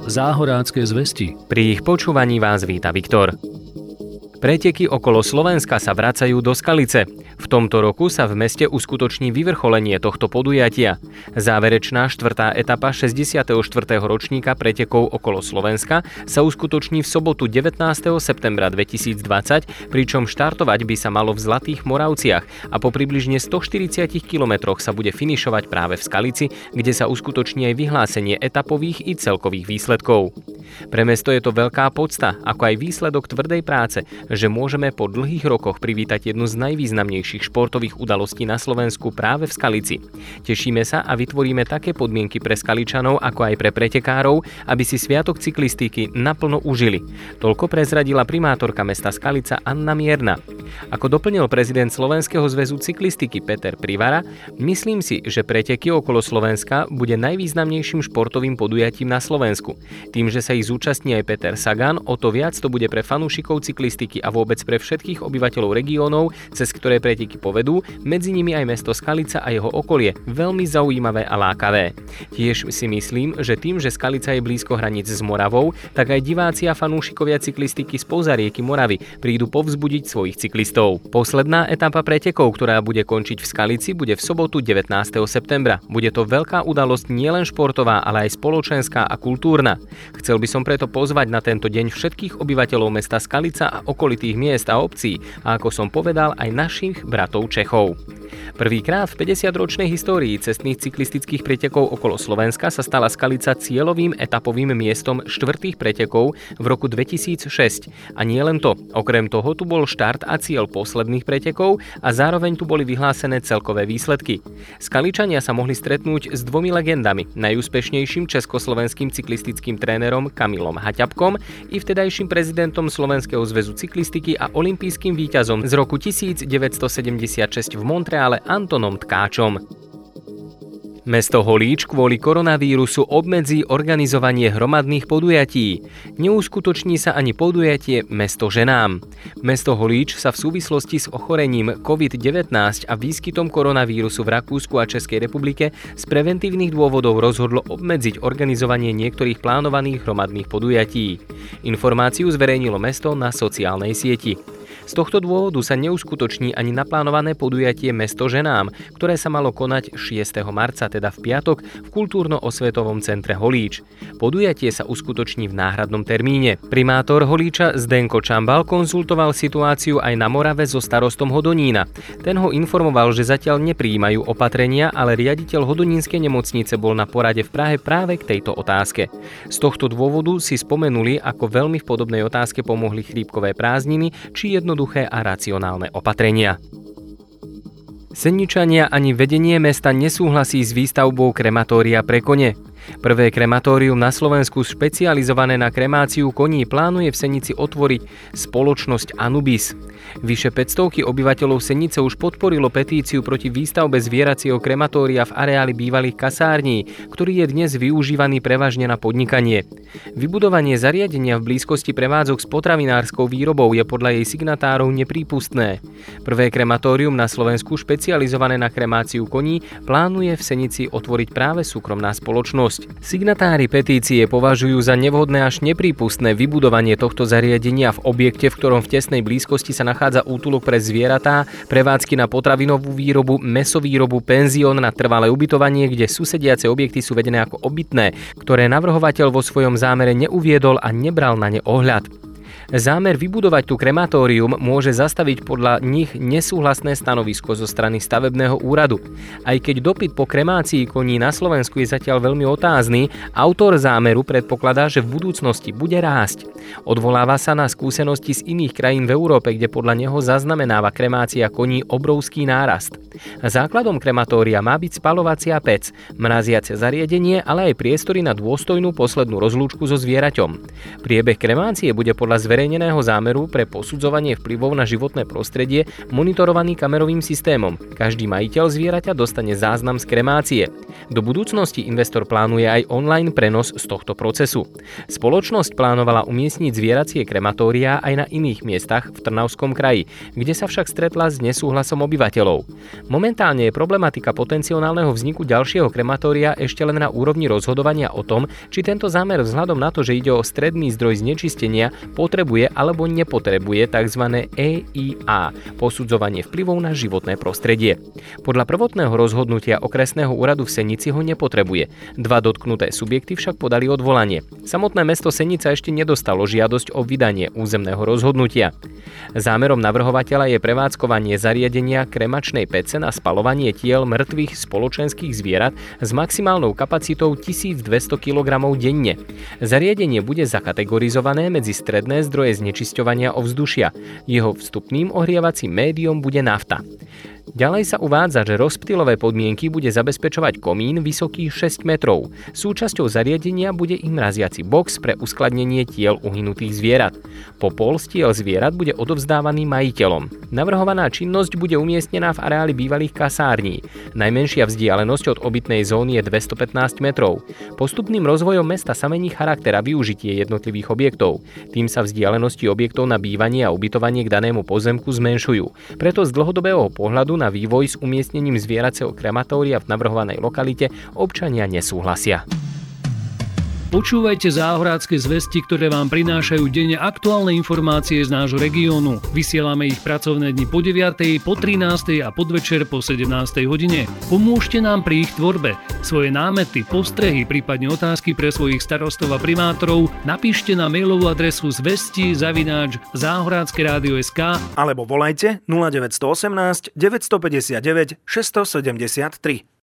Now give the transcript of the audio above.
Záhorácké zvesti. Pri ich počúvaní vás víta Viktor. Preteky okolo Slovenska sa vracajú do Skalice. V tomto roku sa v meste uskutoční vyvrcholenie tohto podujatia. Záverečná 4. etapa 64. ročníka pretekov okolo Slovenska sa uskutoční v sobotu 19. septembra 2020, pričom štartovať by sa malo v Zlatých Moravciach a po približne 140 kilometroch sa bude finišovať práve v Skalici, kde sa uskutoční aj vyhlásenie etapových i celkových výsledkov. Pre mesto je to veľká podsta, ako aj výsledok tvrdej práce, že môžeme po dlhých rokoch privítať jednu z najvýznamnejších športových udalostí na Slovensku práve v Skalici. Tešíme sa a vytvoríme také podmienky pre Skaličanov, ako aj pre pretekárov, aby si sviatok cyklistiky naplno užili. Toľko prezradila primátorka mesta Skalica Anna Mierna. Ako doplnil prezident Slovenského zväzu cyklistiky Peter Privara, myslím si, že preteky okolo Slovenska bude najvýznamnejším športovým podujatím na Slovensku. Tým, že sa ich zúčastní aj Peter Sagan, o to viac to bude pre fanúšikov cyklistiky a vôbec pre všetkých obyvateľov regiónov, cez ktoré preteky povedú, medzi nimi aj mesto Skalica a jeho okolie, veľmi zaujímavé a lákavé. Tiež si myslím, že tým, že Skalica je blízko hraníc s Moravou, tak aj diváci a fanúšikovia cyklistiky spoza rieky Moravy prídu povzbudiť svojich cyklistov. Posledná etapa pretekov, ktorá bude končiť v Skalici, bude v sobotu 19. septembra. Bude to veľká udalosť nielen športová, ale aj spoločenská a kultúrna. Chcel by som preto pozvať na tento deň všetkých obyvateľov mesta Skalica a okolitých miest a obcí a ako som povedal aj našich bratov Čechov. Prvýkrát v 50-ročnej histórii cestných cyklistických pretekov okolo Slovenska sa stala Skalica cieľovým etapovým miestom štvrtých pretekov v roku 2006. A nie len to, okrem toho tu bol štart a cieľ posledných pretekov a zároveň tu boli vyhlásené celkové výsledky. Skaličania sa mohli stretnúť s dvomi legendami, najúspešnejším československým cyklistickým trénerom Kamilom Haťapkom i vtedajším prezidentom Slovenského zväzu cyklistiky a olympijským víťazom z roku 1976 v Montreale Antonom Tkáčom. Mesto Holíč kvôli koronavírusu obmedzí organizovanie hromadných podujatí. Neuskutoční sa ani podujatie Mesto ženám. Mesto Holíč sa v súvislosti s ochorením COVID-19 a výskytom koronavírusu v Rakúsku a Českej republike z preventívnych dôvodov rozhodlo obmedziť organizovanie niektorých plánovaných hromadných podujatí. Informáciu zverejnilo mesto na sociálnej sieti. Z tohto dôvodu sa neuskutoční ani naplánované podujatie Mesto ženám, ktoré sa malo konať 6. marca, teda v piatok, v kultúrno-osvetovom centre Holíč. Podujatie sa uskutoční v náhradnom termíne. Primátor Holíča Zdenko Čambal konzultoval situáciu aj na Morave so starostom Hodonína. Ten ho informoval, že zatiaľ neprijímajú opatrenia, ale riaditeľ Hodonínskej nemocnice bol na porade v Prahe práve k tejto otázke. Z tohto dôvodu si spomenuli, ako veľmi v podobnej otázke pomohli chrípkové prázdniny či jednoduché a racionálne opatrenia. Seničania ani vedenie mesta nesúhlasí s výstavbou krematória pre kone. Prvé krematórium na Slovensku špecializované na kremáciu koní plánuje v Senici otvoriť spoločnosť Anubis. Vyše 500 obyvateľov Senice už podporilo petíciu proti výstavbe zvieracieho krematória v areáli bývalých kasární, ktorý je dnes využívaný prevažne na podnikanie. Vybudovanie zariadenia v blízkosti prevádzok s potravinárskou výrobou je podľa jej signatárov neprípustné. Prvé krematórium na Slovensku špecializované na kremáciu koní plánuje v Senici otvoriť práve súkromná spoločnosť. Signatári petície považujú za nevhodné až neprípustné vybudovanie tohto zariadenia v objekte, v ktorom v tesnej blízkosti sa nachádza útulok pre zvieratá, prevádzky na potravinovú výrobu, mäsovýrobu, penzión na trvalé ubytovanie, kde susediace objekty sú vedené ako obytné, ktoré navrhovateľ vo svojom zámere neuviedol a nebral na ne ohľad. Zámer vybudovať tu krematórium môže zastaviť podľa nich nesúhlasné stanovisko zo strany stavebného úradu. Aj keď dopyt po kremácii koní na Slovensku je zatiaľ veľmi otázny, autor zámeru predpokladá, že v budúcnosti bude rásť. Odvoláva sa na skúsenosti z iných krajín v Európe, kde podľa neho zaznamenáva kremácia koní obrovský nárast. Základom krematória má byť spaľovacia pec, mraziace zariadenie, ale aj priestory na dôstojnú poslednú rozlúčku so zvieraťom. Priebeh kremácie bude podľa zverejneného zámeru pre posudzovanie vplyvov na životné prostredie monitorovaný kamerovým systémom. Každý majiteľ zvieraťa dostane záznam z kremácie. Do budúcnosti investor plánuje aj online prenos z tohto procesu. Spoločnosť plánovala umiestniť zvieracie krematóriá aj na iných miestach v Trnavskom kraji, kde sa však stretla s nesúhlasom obyvateľov. Momentálne je problematika potenciálneho vzniku ďalšieho krematória ešte len na úrovni rozhodovania o tom, či tento zámer vzhľadom na to, že ide o stredný zdroj znečistenia, potrebuje alebo nepotrebuje tzv. EIA, posudzovanie vplyvov na životné prostredie. Podľa prvotného rozhodnutia okresného úradu v Senici ho nepotrebuje. Dva dotknuté subjekty však podali odvolanie. Samotné mesto Senica ešte nedostalo žiadosť o vydanie územného rozhodnutia. Zámerom navrhovateľa je prevádzkovanie zariadenia kremačnej pece na spaľovanie tiel mŕtvych spoločenských zvierat s maximálnou kapacitou 1200 kg denne. Zariadenie bude zakategorizované medzi stredné zdroje znečisťovania ovzdušia. Jeho vstupným ohrievacím médium bude nafta. Ďalej sa uvádza, že rozptylové podmienky bude zabezpečovať komín vysoký 6 metrov. Súčasťou zariadenia bude i mraziaci box pre uskladnenie tiel uhynutých zvierat. Popol z tiel zvierat bude odovzdávaný majiteľom. Navrhovaná činnosť bude umiestnená v areáli bývalých kasární. Najmenšia vzdialenosť od obytnej zóny je 215 metrov. Postupným rozvojom mesta sa mení charakter a využitie jednotlivých objektov. Tým sa vzdialenosti objektov na bývanie a ubytovanie k danému pozemku zmenšujú. Preto z dlhodobého pohľadu na vývoj s umiestnením zvieracieho krematória v navrhovanej lokalite občania nesúhlasia. Počúvajte záhorádske zvesti, ktoré vám prinášajú denne aktuálne informácie z nášho regiónu. Vysielame ich pracovné dni po 9., po 13. a podvečer po 17. hodine. Pomôžte nám pri ich tvorbe. Svoje námety, postrehy, prípadne otázky pre svojich starostov a primátorov napíšte na mailovú adresu zvesti@záhoradskeradio.sk alebo volajte 0918 959 673.